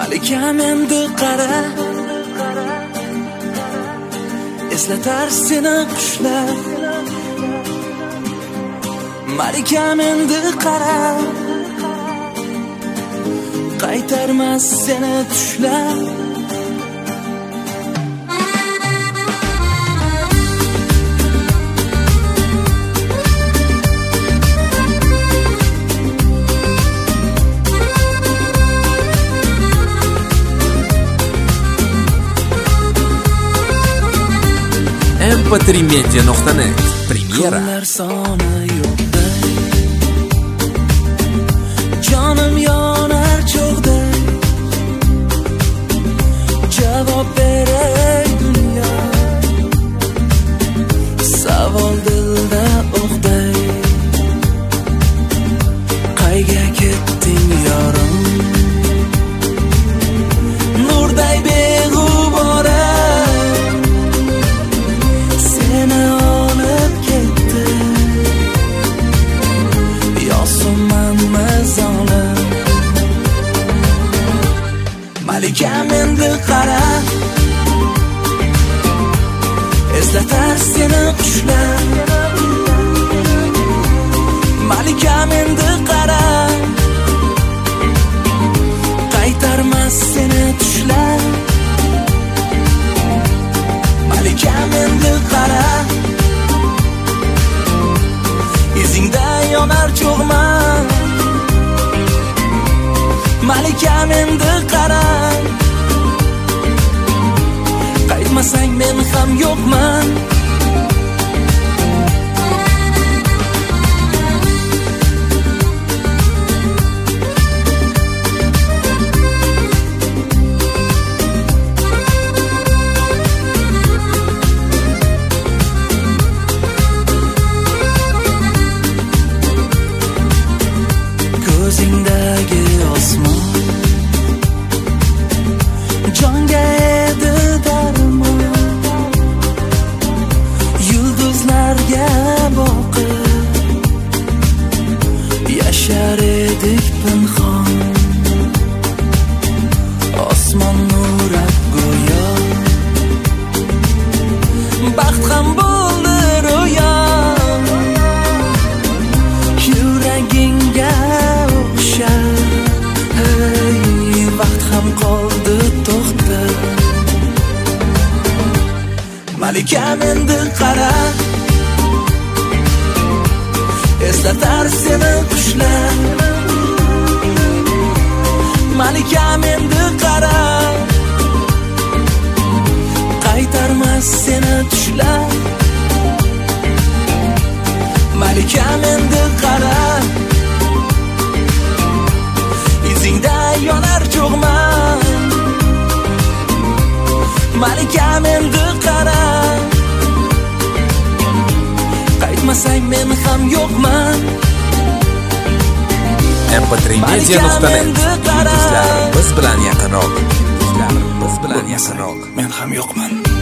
Malikam endi qara, eslatar seni qushlar. Malikam endi qara, qaytarmas seni tushlar. mp3media.net Premyera. Kunlar soni yo'qday, jonim yonar cho'g'day. Javob beray dunyo, savol dilda o'qday. Qayga ketding yorim, nurday beg'ubora. Malikam endi qara, eslatar seni qushlar. Malikam endi qara, qaytarmas seni tushlar. Malikam endi qara, izingda yonar cho'g'man. Malikam endi qara, qaytmasang men ham yo'qman. Ko'zingdagi osmon jonga edi darmon. Yulduzlarga boqib yashar edik pinhon. Osmon nurab go'yo, baxt ham bo'ldi ro'yo. Yuragingga vaqt ham qoldi to'xtab. Malikam endi qara, eslatar seni qushlar. Malikam endi qara, qaytarmas seni tushlar. Malikam endi qara, izingda yonar cho'g'man. Malikam endi qara, qaytmasang men ham yo'qman. mp3media.net Bizlar biz bilan yaqinroq. Men ham yo'qman.